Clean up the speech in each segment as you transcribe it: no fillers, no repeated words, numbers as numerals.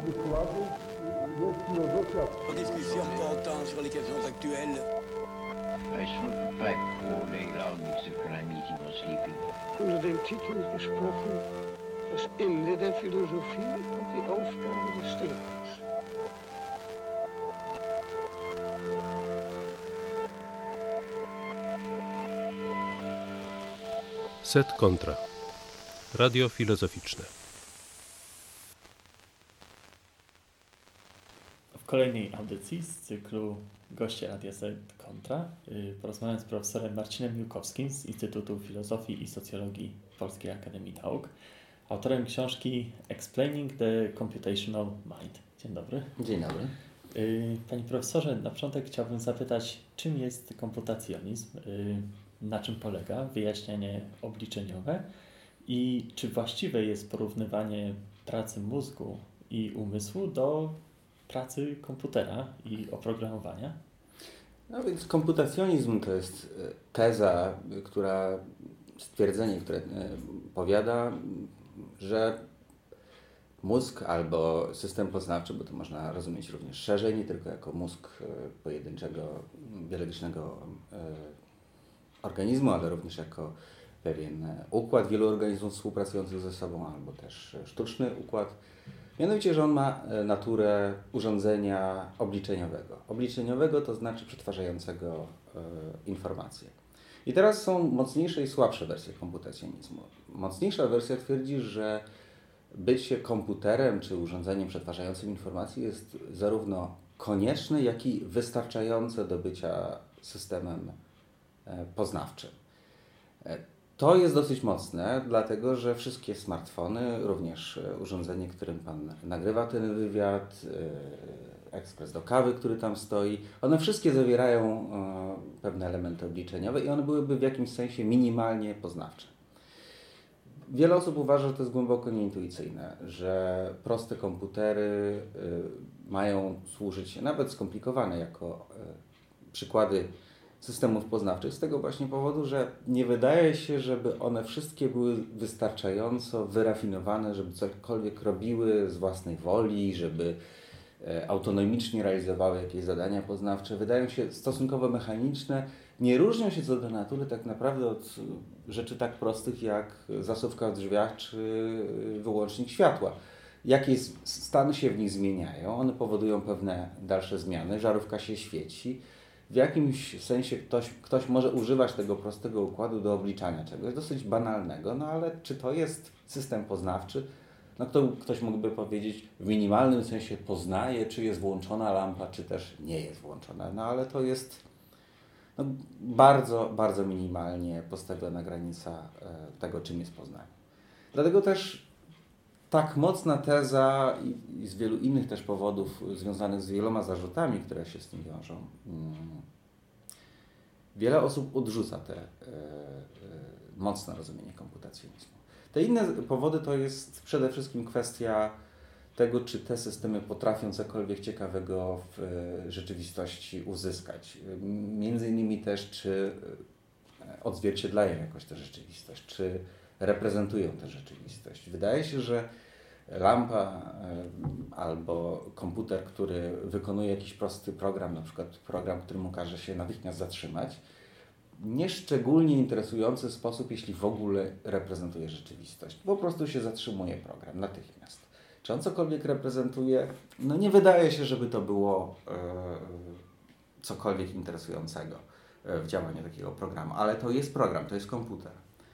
Discussion portant sur les questions actuelles. I should back all day long except when I'm eating or sleeping. Unter dem Titel gesprochen, das Ende der Philosophie und die Aufgabe des Denkens. Set kontra. Radio filozoficzne. W kolejnej audycji z cyklu Goście Radia Set Kontra porozmawiam z profesorem Marcinem Miłkowskim z Instytutu Filozofii i Socjologii Polskiej Akademii Nauk, autorem książki Explaining the Computational Mind. Dzień dobry. Dzień dobry. Panie profesorze, na początek chciałbym zapytać, czym jest komputacjonizm, na czym polega wyjaśnienie obliczeniowe i czy właściwe jest porównywanie pracy mózgu i umysłu do pracy komputera i oprogramowania? No więc komputacjonizm to jest teza, stwierdzenie, które powiada, że mózg albo system poznawczy, bo to można rozumieć również szerzej, nie tylko jako mózg pojedynczego, biologicznego organizmu, ale również jako pewien układ wielu organizmów współpracujących ze sobą, albo też sztuczny układ. Mianowicie, że on ma naturę urządzenia obliczeniowego. Obliczeniowego to znaczy przetwarzającego informacje. I teraz są mocniejsze i słabsze wersje komputacjonizmu. Mocniejsza wersja twierdzi, że bycie komputerem czy urządzeniem przetwarzającym informacje jest zarówno konieczne, jak i wystarczające do bycia systemem poznawczym. To jest dosyć mocne, dlatego że wszystkie smartfony, również urządzenie, którym Pan nagrywa ten wywiad, ekspres do kawy, który tam stoi, one wszystkie zawierają pewne elementy obliczeniowe i one byłyby w jakimś sensie minimalnie poznawcze. Wiele osób uważa, że to jest głęboko nieintuicyjne, że proste komputery mają służyć, nawet skomplikowane, jako przykłady systemów poznawczych z tego właśnie powodu, że nie wydaje się, żeby one wszystkie były wystarczająco wyrafinowane, żeby cokolwiek robiły z własnej woli, żeby autonomicznie realizowały jakieś zadania poznawcze. Wydają się stosunkowo mechaniczne, nie różnią się co do natury tak naprawdę od rzeczy tak prostych jak zasuwka w drzwiach czy wyłącznik światła. Jakie stany się w nich zmieniają, one powodują pewne dalsze zmiany, żarówka się świeci. W jakimś sensie ktoś może używać tego prostego układu do obliczania czegoś dosyć banalnego, no ale czy to jest system poznawczy? No ktoś mógłby powiedzieć, w minimalnym sensie poznaje, czy jest włączona lampa, czy też nie jest włączona. No ale to jest bardzo, bardzo minimalnie postawiona granica tego, czym jest poznanie. Dlatego też tak mocna teza i z wielu innych też powodów związanych z wieloma zarzutami, które się z tym wiążą, wiele osób odrzuca te mocne rozumienie komputacjonizmu. Te inne powody to jest przede wszystkim kwestia tego, czy te systemy potrafią cokolwiek ciekawego w rzeczywistości uzyskać. Między innymi też, czy odzwierciedlają jakoś tę rzeczywistość, czy reprezentują tę rzeczywistość. Wydaje się, że lampa albo komputer, który wykonuje jakiś prosty program, na przykład program, którym każe się natychmiast zatrzymać, nieszczególnie interesujący sposób, jeśli w ogóle reprezentuje rzeczywistość. Po prostu się zatrzymuje program natychmiast. Czy on cokolwiek reprezentuje? No nie wydaje się, żeby to było cokolwiek interesującego w działaniu takiego programu, ale to jest program, to jest komputer.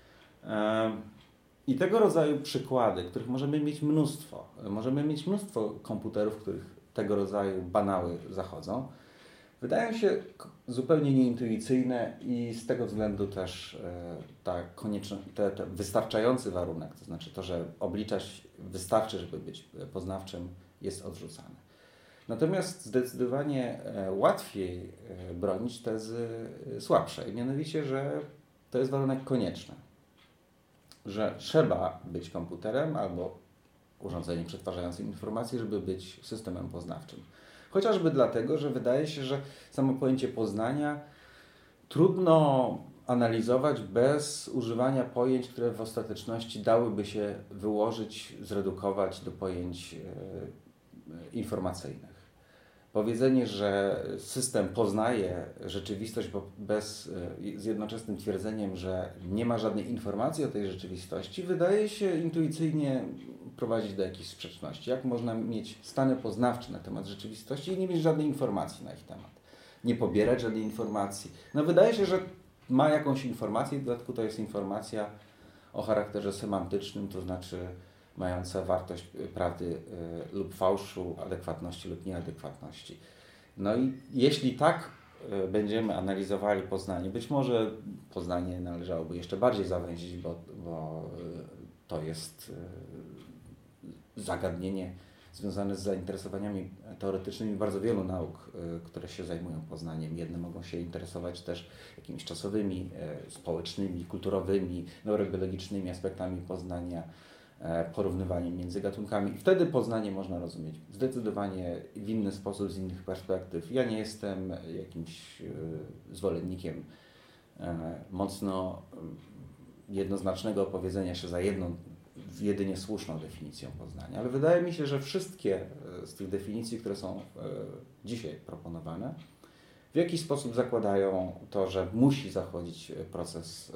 I tego rodzaju przykłady, których możemy mieć mnóstwo. Możemy mieć mnóstwo komputerów, w których tego rodzaju banały zachodzą. Wydają się zupełnie nieintuicyjne i z tego względu też ten wystarczający warunek, to znaczy to, że obliczać wystarczy, żeby być poznawczym, jest odrzucany. Natomiast zdecydowanie łatwiej bronić tezy słabszej, mianowicie, że to jest warunek konieczny, że trzeba być komputerem albo urządzeniem przetwarzającym informacje, żeby być systemem poznawczym. Chociażby dlatego, że wydaje się, że samo pojęcie poznania trudno analizować bez używania pojęć, które w ostateczności dałyby się wyłożyć, zredukować do pojęć informacyjnych. Powiedzenie, że system poznaje rzeczywistość z jednoczesnym twierdzeniem, że nie ma żadnej informacji o tej rzeczywistości, wydaje się intuicyjnie prowadzić do jakichś sprzeczności. Jak można mieć stany poznawcze na temat rzeczywistości i nie mieć żadnej informacji na ich temat? Nie pobierać żadnej informacji. No wydaje się, że ma jakąś informację, w dodatku to jest informacja o charakterze semantycznym, to znaczy mająca wartość prawdy lub fałszu, adekwatności lub nieadekwatności. No i jeśli tak będziemy analizowali Poznanie, być może Poznanie należałoby jeszcze bardziej zawęzić, bo to jest zagadnienie związane z zainteresowaniami teoretycznymi bardzo wielu nauk, które się zajmują Poznaniem. Jedne mogą się interesować też jakimiś czasowymi, społecznymi, kulturowymi, neurobiologicznymi aspektami poznania, porównywaniem między gatunkami. I wtedy Poznanie można rozumieć zdecydowanie w inny sposób, z innych perspektyw. Ja nie jestem jakimś zwolennikiem mocno jednoznacznego opowiedzenia się za jedną, jedynie słuszną definicją Poznania, ale wydaje mi się, że wszystkie z tych definicji, które są dzisiaj proponowane, w jakiś sposób zakładają to, że musi zachodzić proces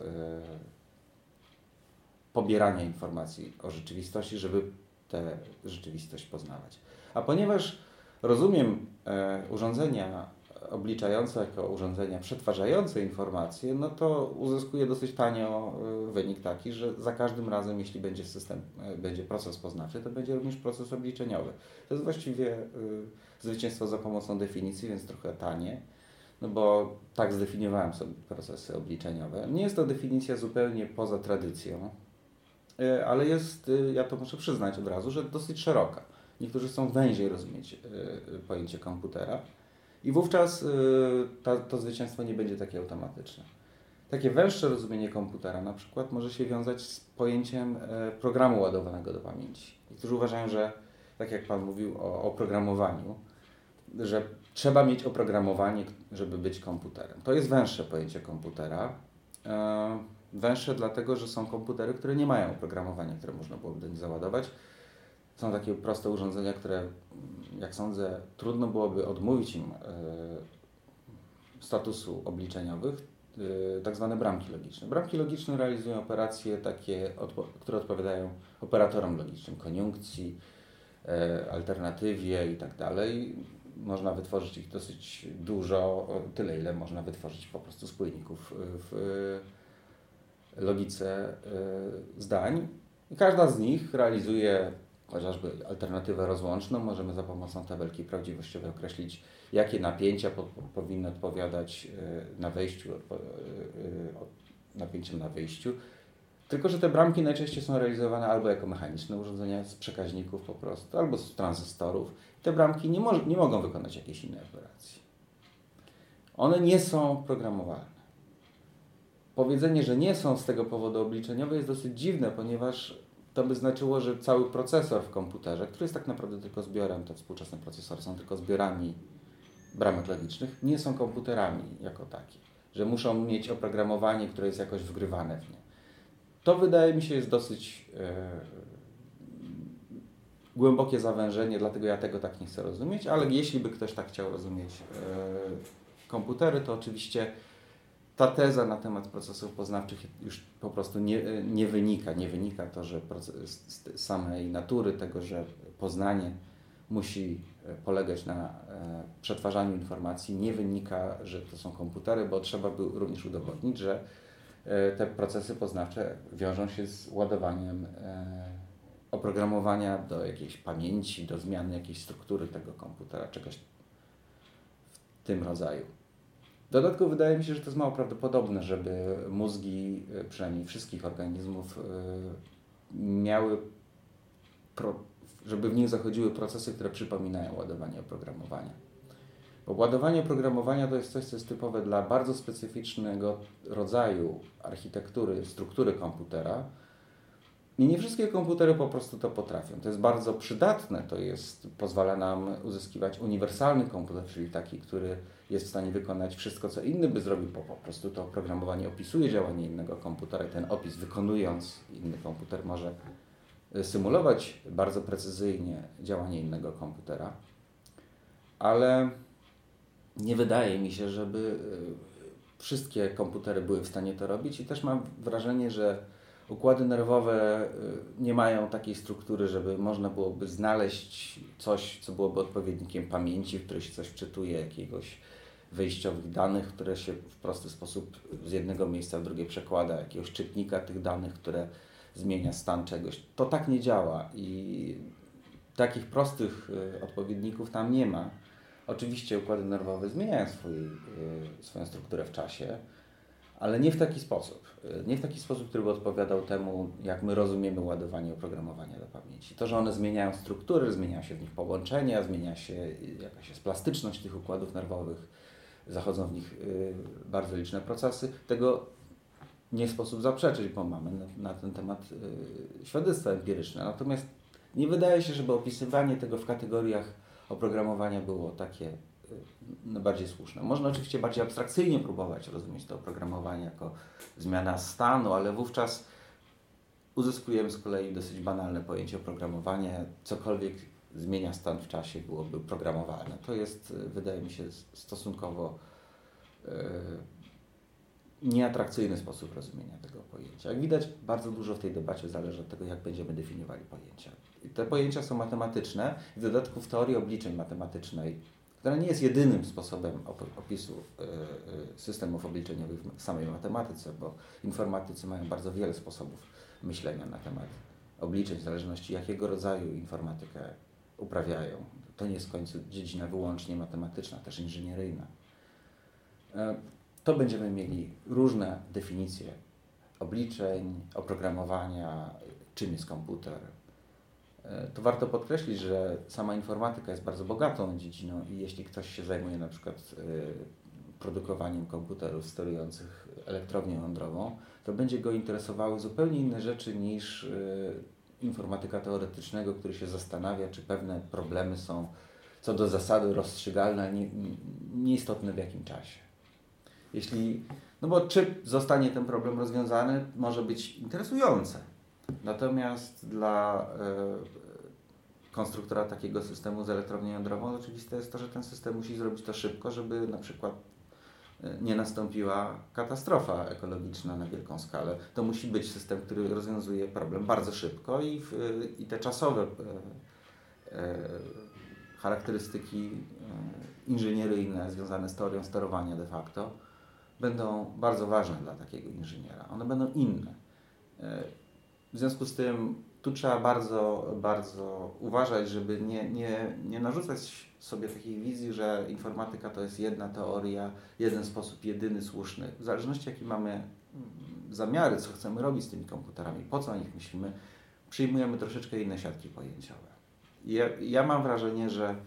pobierania informacji o rzeczywistości, żeby tę rzeczywistość poznawać. A ponieważ rozumiem urządzenia obliczające jako urządzenia przetwarzające informacje, no to uzyskuję dosyć tanio wynik taki, że za każdym razem, jeśli będzie proces poznawczy, to będzie również proces obliczeniowy. To jest właściwie zwycięstwo za pomocą definicji, więc trochę tanie, no bo tak zdefiniowałem sobie procesy obliczeniowe. Nie jest to definicja zupełnie poza tradycją, ale jest, ja to muszę przyznać od razu, że dosyć szeroka. Niektórzy chcą węziej rozumieć pojęcie komputera i wówczas to zwycięstwo nie będzie takie automatyczne. Takie węższe rozumienie komputera na przykład może się wiązać z pojęciem programu ładowanego do pamięci. Niektórzy uważają, że tak jak Pan mówił o oprogramowaniu, że trzeba mieć oprogramowanie, żeby być komputerem. To jest węższe pojęcie komputera. Węższe dlatego, że są komputery, które nie mają oprogramowania, które można byłoby do nich załadować. Są takie proste urządzenia, które, jak sądzę, trudno byłoby odmówić im statusu obliczeniowych, tak zwane bramki logiczne. Bramki logiczne realizują operacje takie, które odpowiadają operatorom logicznym, koniunkcji, alternatywie i tak dalej. Można wytworzyć ich dosyć dużo, tyle ile można wytworzyć po prostu spójników w logice zdań. I każda z nich realizuje chociażby alternatywę rozłączną. Możemy za pomocą tabelki prawdziwościowej określić, jakie napięcia powinny odpowiadać na wejściu, napięciem na wyjściu. Tylko że te bramki najczęściej są realizowane albo jako mechaniczne urządzenia z przekaźników po prostu, albo z tranzystorów. Te bramki nie mogą wykonać jakiejś innej operacji. One nie są programowalne. Powiedzenie, że nie są z tego powodu obliczeniowe jest dosyć dziwne, ponieważ to by znaczyło, że cały procesor w komputerze, który jest tak naprawdę tylko zbiorem, te współczesne procesory są tylko zbiorami bramek logicznych, nie są komputerami jako takie, że muszą mieć oprogramowanie, które jest jakoś wgrywane w nie. To wydaje mi się jest dosyć głębokie zawężenie, dlatego ja tego tak nie chcę rozumieć, ale jeśli by ktoś tak chciał rozumieć komputery, to oczywiście ta teza na temat procesów poznawczych już po prostu nie wynika. Nie wynika to, że z samej natury tego, że poznanie musi polegać na przetwarzaniu informacji, nie wynika, że to są komputery, bo trzeba by również udowodnić, że te procesy poznawcze wiążą się z ładowaniem oprogramowania do jakiejś pamięci, do zmiany jakiejś struktury tego komputera, czegoś w tym rodzaju. W dodatku wydaje mi się, że to jest mało prawdopodobne, żeby mózgi, przynajmniej wszystkich organizmów, żeby w nich zachodziły procesy, które przypominają ładowanie oprogramowania. Bo ładowanie oprogramowania to jest coś, co jest typowe dla bardzo specyficznego rodzaju architektury, struktury komputera. I nie wszystkie komputery po prostu to potrafią. To jest bardzo przydatne, pozwala nam uzyskiwać uniwersalny komputer, czyli taki, który jest w stanie wykonać wszystko, co inny by zrobił, po prostu to oprogramowanie opisuje działanie innego komputera i ten opis wykonując, inny komputer może symulować bardzo precyzyjnie działanie innego komputera, ale nie wydaje mi się, żeby wszystkie komputery były w stanie to robić i też mam wrażenie, że układy nerwowe nie mają takiej struktury, żeby można byłoby znaleźć coś, co byłoby odpowiednikiem pamięci, w której się coś wczytuje, jakiegoś wejściowych danych, które się w prosty sposób z jednego miejsca w drugie przekłada, jakiegoś czytnika tych danych, które zmienia stan czegoś. To tak nie działa i takich prostych odpowiedników tam nie ma. Oczywiście układy nerwowe zmieniają swoją strukturę w czasie, ale nie w taki sposób. Nie w taki sposób, który by odpowiadał temu, jak my rozumiemy ładowanie oprogramowania do pamięci. To, że one zmieniają struktury, zmieniają się w nich połączenia, zmienia się jakaś jest plastyczność tych układów nerwowych, zachodzą w nich bardzo liczne procesy. Tego nie sposób zaprzeczyć, bo mamy na ten temat świadectwa empiryczne. Natomiast nie wydaje się, żeby opisywanie tego w kategoriach oprogramowania było takie bardziej słuszne. Można oczywiście bardziej abstrakcyjnie próbować rozumieć to oprogramowanie jako zmiana stanu, ale wówczas uzyskujemy z kolei dosyć banalne pojęcie oprogramowania. Cokolwiek zmienia stan w czasie byłoby programowalne. To jest, wydaje mi się, stosunkowo nieatrakcyjny sposób rozumienia tego pojęcia. Jak widać, bardzo dużo w tej debacie zależy od tego, jak będziemy definiowali pojęcia. I te pojęcia są matematyczne, w dodatku w teorii obliczeń matematycznej, która nie jest jedynym sposobem opisu systemów obliczeniowych w samej matematyce, bo informatycy mają bardzo wiele sposobów myślenia na temat obliczeń, w zależności jakiego rodzaju informatykę uprawiają. To nie jest w końcu dziedzina wyłącznie matematyczna, też inżynieryjna. To będziemy mieli różne definicje obliczeń, oprogramowania, czym jest komputer. To warto podkreślić, że sama informatyka jest bardzo bogatą dziedziną i jeśli ktoś się zajmuje na przykład produkowaniem komputerów sterujących elektrownią jądrową, to będzie go interesowały zupełnie inne rzeczy niż informatyka teoretycznego, który się zastanawia, czy pewne problemy są co do zasady rozstrzygalne, nieistotne w jakim czasie. Bo czy zostanie ten problem rozwiązany, może być interesujące. Natomiast dla konstruktora takiego systemu z elektrownią jądrową oczywiste jest to, że ten system musi zrobić to szybko, żeby na przykład nie nastąpiła katastrofa ekologiczna na wielką skalę. To musi być system, który rozwiązuje problem bardzo szybko i te czasowe charakterystyki inżynieryjne związane z teorią sterowania de facto będą bardzo ważne dla takiego inżyniera. One będą inne. W związku z tym tu trzeba bardzo, bardzo uważać, żeby nie narzucać sobie takiej wizji, że informatyka to jest jedna teoria, jeden sposób, jedyny słuszny. W zależności jakie mamy zamiary, co chcemy robić z tymi komputerami, po co o nich myślimy, przyjmujemy troszeczkę inne siatki pojęciowe. Ja mam wrażenie, że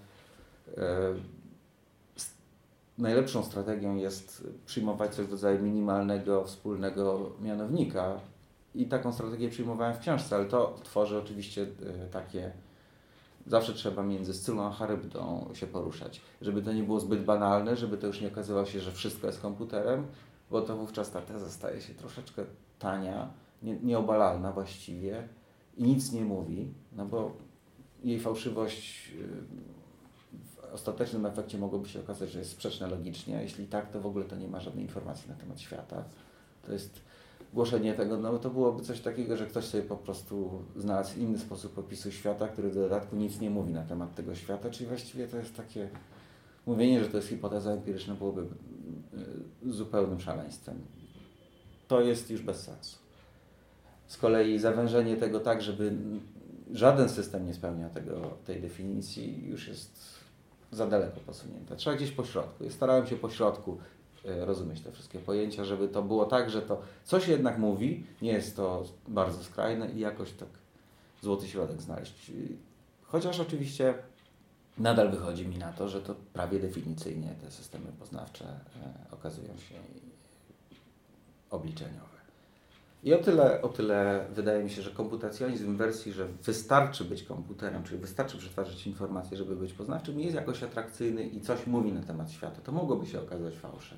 najlepszą strategią jest przyjmować coś w rodzaju minimalnego wspólnego mianownika i taką strategię przyjmowałem w książce, ale to tworzy oczywiście takie... Zawsze trzeba między Scylą a Charybdą się poruszać, żeby to nie było zbyt banalne, żeby to już nie okazywało się, że wszystko jest komputerem, bo to wówczas ta teza staje się troszeczkę tania, nieobalalna właściwie i nic nie mówi, no bo jej fałszywość w ostatecznym efekcie mogłoby się okazać, że jest sprzeczna logicznie, a jeśli tak, to w ogóle to nie ma żadnej informacji na temat świata. To jest głoszenie tego, no to byłoby coś takiego, że ktoś sobie po prostu znalazł inny sposób opisu świata, który w dodatku nic nie mówi na temat tego świata, czyli właściwie to jest takie mówienie, że to jest hipoteza empiryczna, byłoby zupełnym szaleństwem. To jest już bez sensu. Z kolei zawężenie tego tak, żeby żaden system nie spełnia tej definicji, już jest za daleko posunięte. Trzeba gdzieś po środku. Ja starałem się po środku rozumieć te wszystkie pojęcia, żeby to było tak, że to coś jednak mówi, nie jest to bardzo skrajne i jakoś tak złoty środek znaleźć. Chociaż oczywiście nadal wychodzi mi na to, że to prawie definicyjnie te systemy poznawcze okazują się obliczeniowe. I o tyle wydaje mi się, że komputacjonizm w wersji, że wystarczy być komputerem, czyli wystarczy przetwarzać informacje, żeby być poznawczym, nie jest jakoś atrakcyjny i coś mówi na temat świata. To mogłoby się okazać fałszem.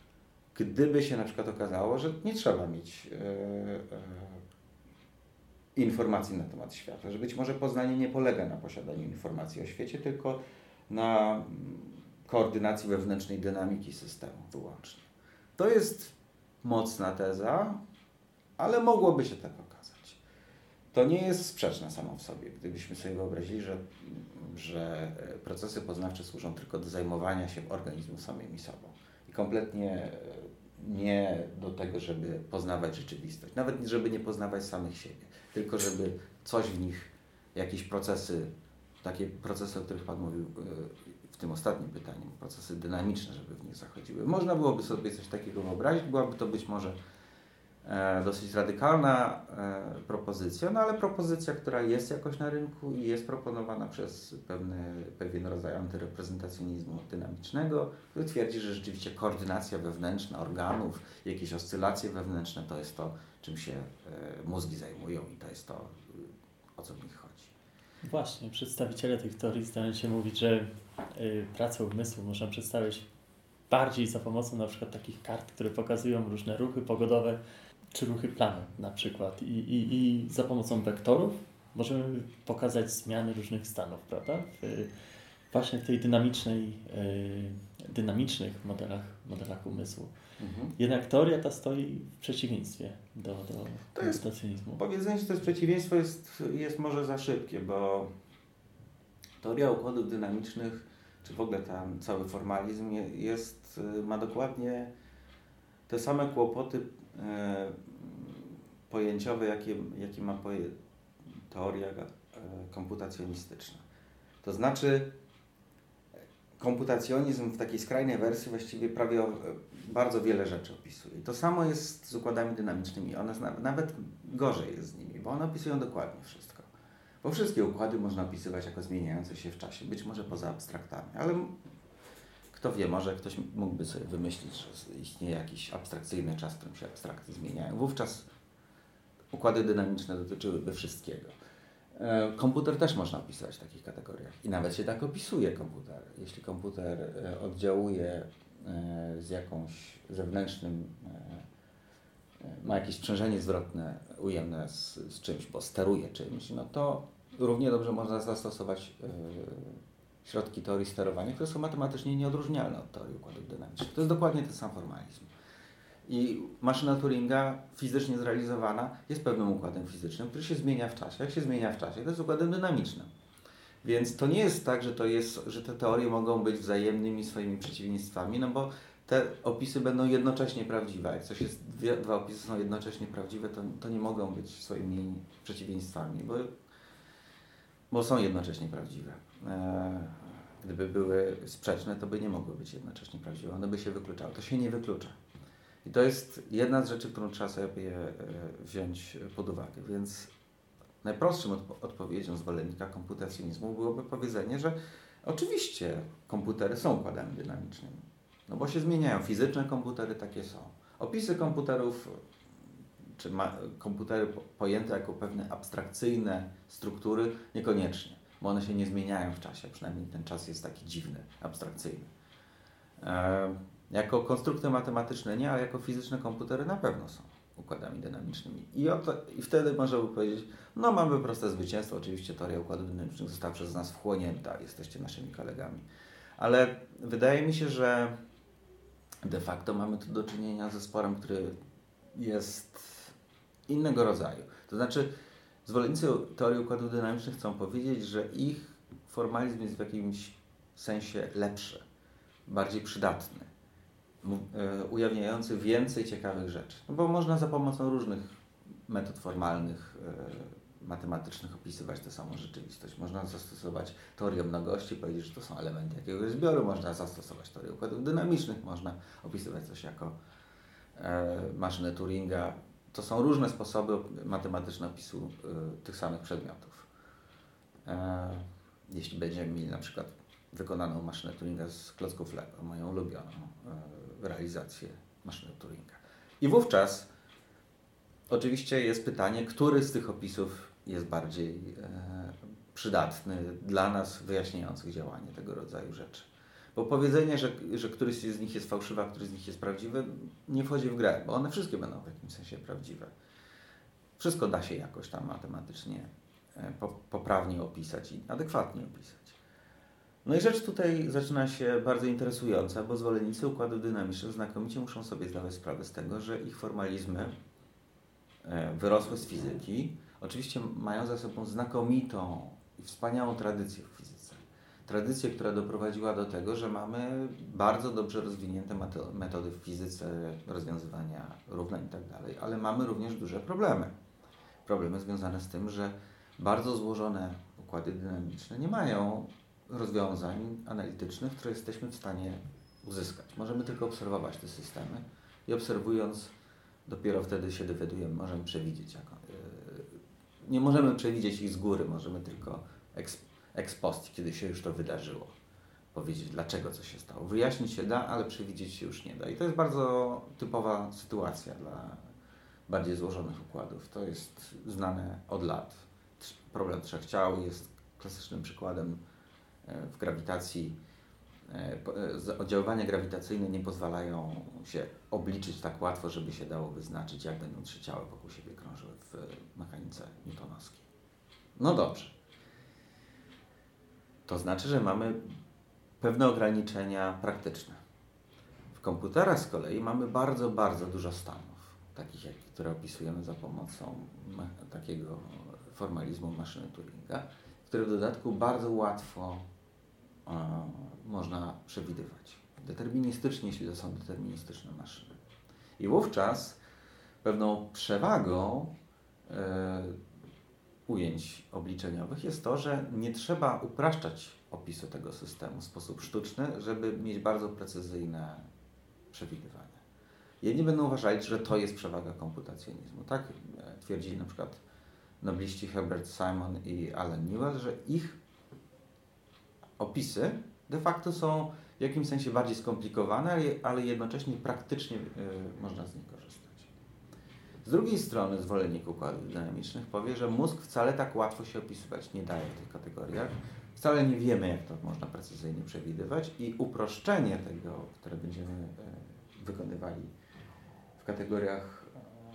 Gdyby się na przykład okazało, że nie trzeba mieć informacji na temat świata, że być może poznanie nie polega na posiadaniu informacji o świecie, tylko na koordynacji wewnętrznej dynamiki systemu wyłącznie. To jest mocna teza, ale mogłoby się tak okazać. To nie jest sprzeczne samo w sobie. Gdybyśmy sobie wyobrazili, że procesy poznawcze służą tylko do zajmowania się organizmem samymi sobą i kompletnie nie do tego, żeby poznawać rzeczywistość, nawet żeby nie poznawać samych siebie, tylko żeby coś w nich, jakieś procesy, takie procesy, o których Pan mówił w tym ostatnim pytaniu, procesy dynamiczne, żeby w nich zachodziły. Można byłoby sobie coś takiego wyobrazić, byłaby to być może dosyć radykalna propozycja, no ale propozycja, która jest jakoś na rynku i jest proponowana przez pewien rodzaj antyreprezentacjonizmu dynamicznego, który twierdzi, że rzeczywiście koordynacja wewnętrzna organów, jakieś oscylacje wewnętrzne to jest to, czym się mózgi zajmują i to jest to, o co w nich chodzi. Właśnie, przedstawiciele tych teorii starają się mówić, że pracę umysłu można przedstawić bardziej za pomocą na przykład takich kart, które pokazują różne ruchy pogodowe, czy ruchy planet na przykład. I za pomocą wektorów możemy pokazać zmiany różnych stanów, prawda? Właśnie w tej dynamicznych modelach umysłu. Jednak teoria ta stoi w przeciwieństwie do komputacjonizmu. Powiedzenie, że to jest przeciwieństwo jest może za szybkie, bo teoria układów dynamicznych, czy w ogóle tam cały formalizm ma dokładnie te same kłopoty pojęciowe, jakie ma teoria komputacjonistyczna. To znaczy komputacjonizm w takiej skrajnej wersji właściwie prawie bardzo wiele rzeczy opisuje. I to samo jest z układami dynamicznymi. One nawet gorzej jest z nimi, bo one opisują dokładnie wszystko. Bo wszystkie układy można opisywać jako zmieniające się w czasie, być może poza abstraktami, ale kto wie, może ktoś mógłby sobie wymyślić, że istnieje jakiś abstrakcyjny czas, w którym się abstrakty zmieniają. Wówczas układy dynamiczne dotyczyłyby wszystkiego. Komputer też można opisywać w takich kategoriach i nawet się tak opisuje komputer. Jeśli komputer oddziałuje z jakąś zewnętrznym, ma jakieś sprzężenie zwrotne ujemne z czymś, bo steruje czymś, no to równie dobrze można zastosować środki teorii sterowania, które są matematycznie nieodróżnialne od teorii układów dynamicznych. To jest dokładnie ten sam formalizm. I maszyna Turinga fizycznie zrealizowana jest pewnym układem fizycznym, który się zmienia w czasie. Jak się zmienia w czasie, to jest układem dynamicznym. Więc to nie jest tak, że te teorie mogą być wzajemnymi swoimi przeciwieństwami, no bo te opisy będą jednocześnie prawdziwe. Jak dwa opisy są jednocześnie prawdziwe, to nie mogą być swoimi przeciwieństwami, bo są jednocześnie prawdziwe. Gdyby były sprzeczne, to by nie mogły być jednocześnie prawdziwe. One by się wykluczały. To się nie wyklucza. I to jest jedna z rzeczy, którą trzeba sobie wziąć pod uwagę. Więc najprostszym odpowiedzią zwolennika komputacjonizmu byłoby powiedzenie, że oczywiście komputery są układami dynamicznymi. No bo się zmieniają. Fizyczne komputery takie są. Opisy komputerów, czy komputery pojęte jako pewne abstrakcyjne struktury, niekoniecznie, bo one się nie zmieniają w czasie. Przynajmniej ten czas jest taki dziwny, abstrakcyjny. Jako konstrukty matematyczne nie, ale jako fizyczne komputery na pewno są układami dynamicznymi. I wtedy można by powiedzieć, no mamy proste zwycięstwo, oczywiście teoria układów dynamicznych została przez nas wchłonięta, jesteście naszymi kolegami. Ale wydaje mi się, że de facto mamy tu do czynienia ze sporem, który jest innego rodzaju. To znaczy zwolennicy teorii układów dynamicznych chcą powiedzieć, że ich formalizm jest w jakimś sensie lepszy, bardziej przydatny, ujawniający więcej ciekawych rzeczy. No bo można za pomocą różnych metod formalnych, matematycznych opisywać tę samą rzeczywistość. Można zastosować teorię mnogości, powiedzieć, że to są elementy jakiegoś zbioru. Można zastosować teorię układów dynamicznych, można opisywać coś jako maszynę Turinga. To są różne sposoby matematyczne opisu tych samych przedmiotów. Jeśli będziemy mieli na przykład wykonaną maszynę Turinga z klocków Lego, moją ulubioną realizację maszyny Turinga. I wówczas oczywiście jest pytanie, który z tych opisów jest bardziej przydatny dla nas, wyjaśniających działanie tego rodzaju rzeczy. Bo powiedzenie, że któryś z nich jest fałszywy, a któryś z nich jest prawdziwy, nie wchodzi w grę, bo one wszystkie będą w jakimś sensie prawdziwe. Wszystko da się jakoś tam matematycznie poprawnie opisać i adekwatnie opisać. No i rzecz tutaj zaczyna się bardzo interesująca, bo zwolennicy układów dynamicznych znakomicie muszą sobie zdawać sprawę z tego, że ich formalizmy wyrosłe z fizyki oczywiście mają za sobą znakomitą i wspaniałą tradycję w fizyce. Tradycję, która doprowadziła do tego, że mamy bardzo dobrze rozwinięte metody w fizyce rozwiązywania równań i tak dalej, ale mamy również duże problemy. Problemy związane z tym, że bardzo złożone układy dynamiczne nie mają rozwiązań analitycznych, które jesteśmy w stanie uzyskać. Możemy tylko obserwować te systemy i obserwując dopiero wtedy się dowiadujemy, możemy przewidzieć. Nie możemy przewidzieć ich z góry, możemy tylko ex post, kiedy się już to wydarzyło, powiedzieć, dlaczego coś się stało. Wyjaśnić się da, ale przewidzieć się już nie da. I to jest bardzo typowa sytuacja dla bardziej złożonych układów. To jest znane od lat. Problem trzech ciał jest klasycznym przykładem w grawitacji. Oddziaływania grawitacyjne nie pozwalają się obliczyć tak łatwo, żeby się dało wyznaczyć, jak będą trzy ciała wokół siebie krążyły w mechanice newtonowskiej. No dobrze. To znaczy, że mamy pewne ograniczenia praktyczne. W komputerach z kolei mamy bardzo, bardzo dużo stanów, takich które opisujemy za pomocą takiego formalizmu maszyny Turinga, które w dodatku bardzo łatwo można przewidywać. Deterministycznie, jeśli to są deterministyczne maszyny. I wówczas pewną przewagą ujęć obliczeniowych jest to, że nie trzeba upraszczać opisu tego systemu w sposób sztuczny, żeby mieć bardzo precyzyjne przewidywania. Jedni będą uważali, że to jest przewaga komputacjonizmu. Tak twierdzili na przykład nobliści Herbert Simon i Alan Newell, że ich opisy de facto są w jakimś sensie bardziej skomplikowane, ale jednocześnie praktycznie można z nich korzystać. Z drugiej strony zwolennik układów dynamicznych powie, że mózg wcale tak łatwo się opisywać nie daje w tych kategoriach. Wcale nie wiemy, jak to można precyzyjnie przewidywać i uproszczenie tego, które będziemy wykonywali w kategoriach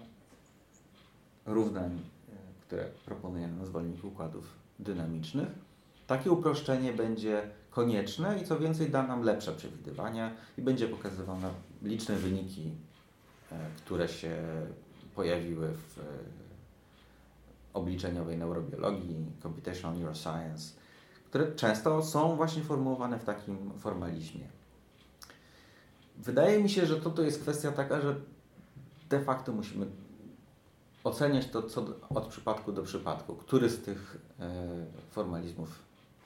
równań, które proponuje nam zwolennik układów dynamicznych, takie uproszczenie będzie konieczne i co więcej da nam lepsze przewidywania i będzie pokazywał nam liczne wyniki, które się pojawiły w obliczeniowej neurobiologii, computational neuroscience, które często są właśnie formułowane w takim formalizmie. Wydaje mi się, że to jest kwestia taka, że de facto musimy oceniać to od przypadku do przypadku, który z tych formalizmów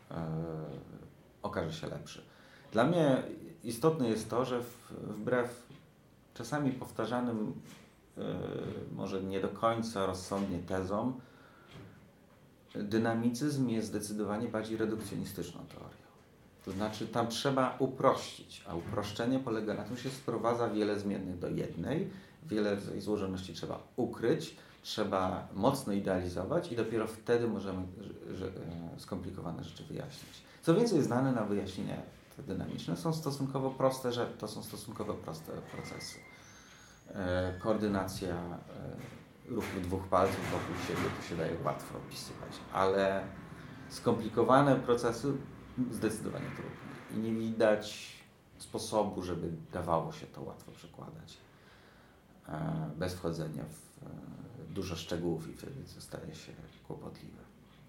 okaże się lepszy. Dla mnie istotne jest to, że wbrew czasami powtarzanym może nie do końca rozsądnie tezom, dynamicyzm jest zdecydowanie bardziej redukcjonistyczną teorią. To znaczy tam trzeba uprościć, a uproszczenie polega na tym, że się sprowadza wiele zmiennych do jednej, wiele złożoności trzeba ukryć, trzeba mocno idealizować i dopiero wtedy możemy skomplikowane rzeczy wyjaśnić. Co więcej, znane nam wyjaśnienia dynamiczne są stosunkowo proste, że to są stosunkowo proste procesy. Koordynacja ruchu dwóch palców wokół siebie to się daje łatwo opisywać, ale skomplikowane procesy zdecydowanie trudniej i nie widać sposobu, żeby dawało się to łatwo przekładać bez wchodzenia w dużo szczegółów i wtedy to staje się kłopotliwe.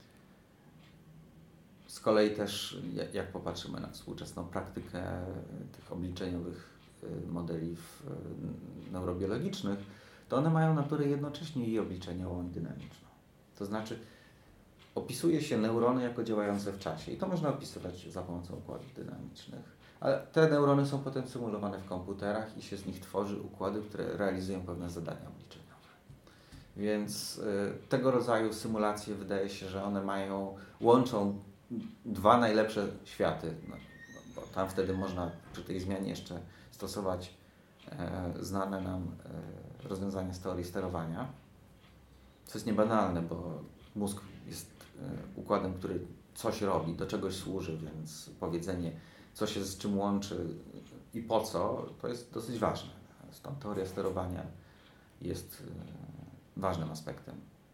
Z kolei też, jak popatrzymy na współczesną praktykę tych obliczeniowych modeli neurobiologicznych, to one mają naturę jednocześnie i obliczeniową, i dynamiczną. To znaczy opisuje się neurony jako działające w czasie i to można opisywać za pomocą układów dynamicznych, ale te neurony są potem symulowane w komputerach i się z nich tworzy układy, które realizują pewne zadania obliczeniowe. Więc tego rodzaju symulacje wydaje się, że one łączą dwa najlepsze światy, bo tam wtedy można przy tej zmianie jeszcze stosować znane nam rozwiązania z teorii sterowania, co jest niebanalne, bo mózg jest układem, który coś robi, do czegoś służy, więc powiedzenie, co się z czym łączy i po co, to jest dosyć ważne. Stąd teoria sterowania jest ważnym aspektem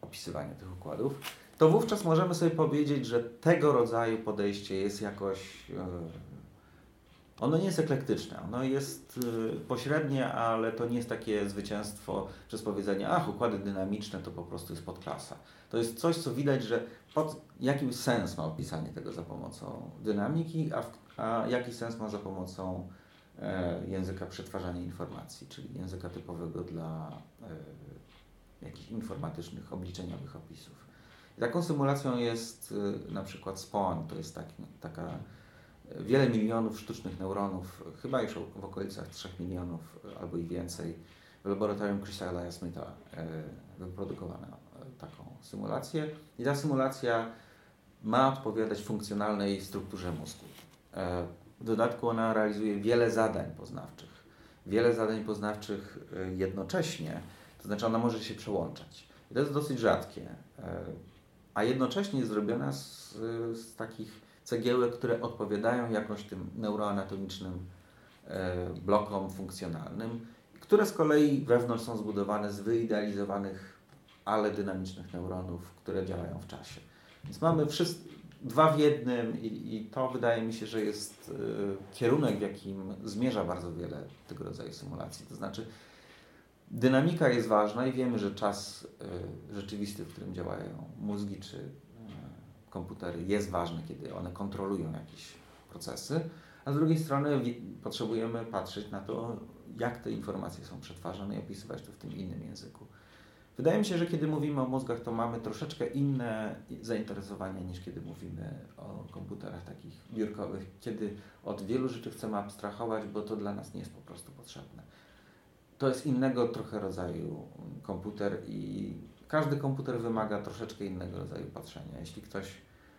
opisywania tych układów, to wówczas możemy sobie powiedzieć, że tego rodzaju podejście jest jakoś... Ono nie jest eklektyczne, ono jest pośrednie, ale to nie jest takie zwycięstwo przez powiedzenie, układy dynamiczne to po prostu jest podklasa. To jest coś, co widać, że jaki sens ma opisanie tego za pomocą dynamiki, a jaki sens ma za pomocą języka przetwarzania informacji, czyli języka typowego dla jakichś informatycznych, obliczeniowych opisów. I taką symulacją jest na przykład SPON, to jest taka wiele milionów sztucznych neuronów, chyba już w okolicach 3 milionów albo i więcej, w laboratorium Chrisa Elias Smitha wyprodukowano taką symulację. I ta symulacja ma odpowiadać funkcjonalnej strukturze mózgu. W dodatku ona realizuje wiele zadań poznawczych. Wiele zadań poznawczych jednocześnie, to znaczy ona może się przełączać. I to jest dosyć rzadkie. A jednocześnie jest zrobiona z takich cegiełek, które odpowiadają jakoś tym neuroanatomicznym blokom funkcjonalnym, które z kolei wewnątrz są zbudowane z wyidealizowanych, ale dynamicznych neuronów, które działają w czasie. Więc mamy dwa w jednym i to wydaje mi się, że jest kierunek, w jakim zmierza bardzo wiele tego rodzaju symulacji. To znaczy dynamika jest ważna i wiemy, że czas rzeczywisty, w którym działają mózgi czy komputery jest ważny, kiedy one kontrolują jakieś procesy, a z drugiej strony potrzebujemy patrzeć na to, jak te informacje są przetwarzane i opisywać to w tym innym języku. Wydaje mi się, że kiedy mówimy o mózgach, to mamy troszeczkę inne zainteresowania niż kiedy mówimy o komputerach takich biurkowych, kiedy od wielu rzeczy chcemy abstrahować, bo to dla nas nie jest po prostu potrzebne. To jest innego trochę rodzaju komputer i każdy komputer wymaga troszeczkę innego rodzaju patrzenia. Jeśli ktoś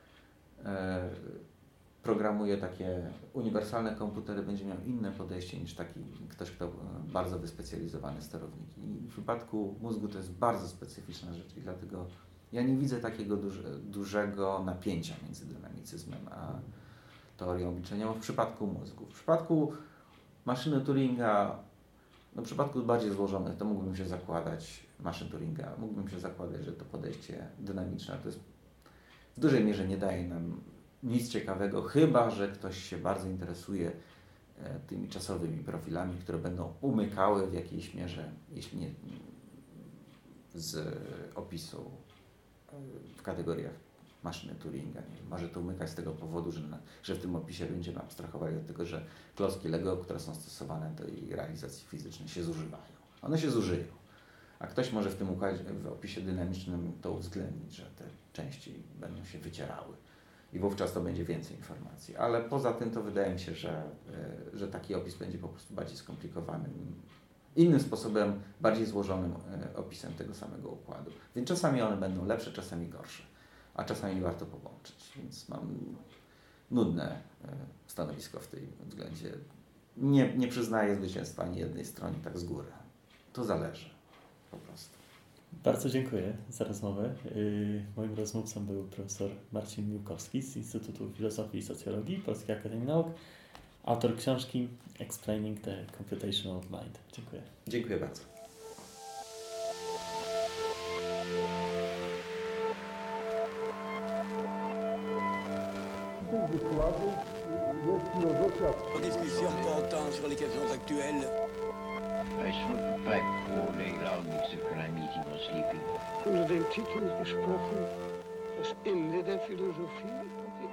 programuje takie uniwersalne komputery, będzie miał inne podejście niż taki ktoś, kto bardzo wyspecjalizowany sterownik. I w przypadku mózgu to jest bardzo specyficzna rzecz i dlatego ja nie widzę takiego dużego napięcia między dynamicyzmem a teorią obliczeniową w przypadku mózgu. W przypadku maszyny Turinga, w przypadku bardziej złożonych, to mógłbym się zakładać, maszyn Turinga, mógłbym się zakładać, że to podejście dynamiczne to jest w dużej mierze nie daje nam nic ciekawego, chyba że ktoś się bardzo interesuje tymi czasowymi profilami, które będą umykały w jakiejś mierze, jeśli nie z opisu w kategoriach maszyny Turinga. Nie, może to umykać z tego powodu, że w tym opisie będziemy abstrahowali od tego, że klocki Lego, które są stosowane do jej realizacji fizycznej, się zużywają. One się zużyją. A ktoś może w tym układzie, w opisie dynamicznym to uwzględnić, że te części będą się wycierały. I wówczas to będzie więcej informacji. Ale poza tym to wydaje mi się, że taki opis będzie po prostu bardziej skomplikowanym, innym sposobem, bardziej złożonym opisem tego samego układu. Więc czasami one będą lepsze, czasami gorsze. A czasami warto połączyć. Więc mam nudne stanowisko w tym względzie. Nie przyznaję zwycięstwa ani jednej stronie tak z góry. To zależy po prostu. Bardzo dziękuję za rozmowę. Moim rozmówcą był profesor Marcin Miłkowski z Instytutu Filozofii i Socjologii Polskiej Akademii Nauk, autor książki Explaining the Computational Mind. Dziękuję. Dziękuję bardzo. Discussion portant sur les questions actuelles. I should back all day long, Mr. Kramiti was sleeping. Unter dem Titel gesprochen, das Ende der Philosophie und die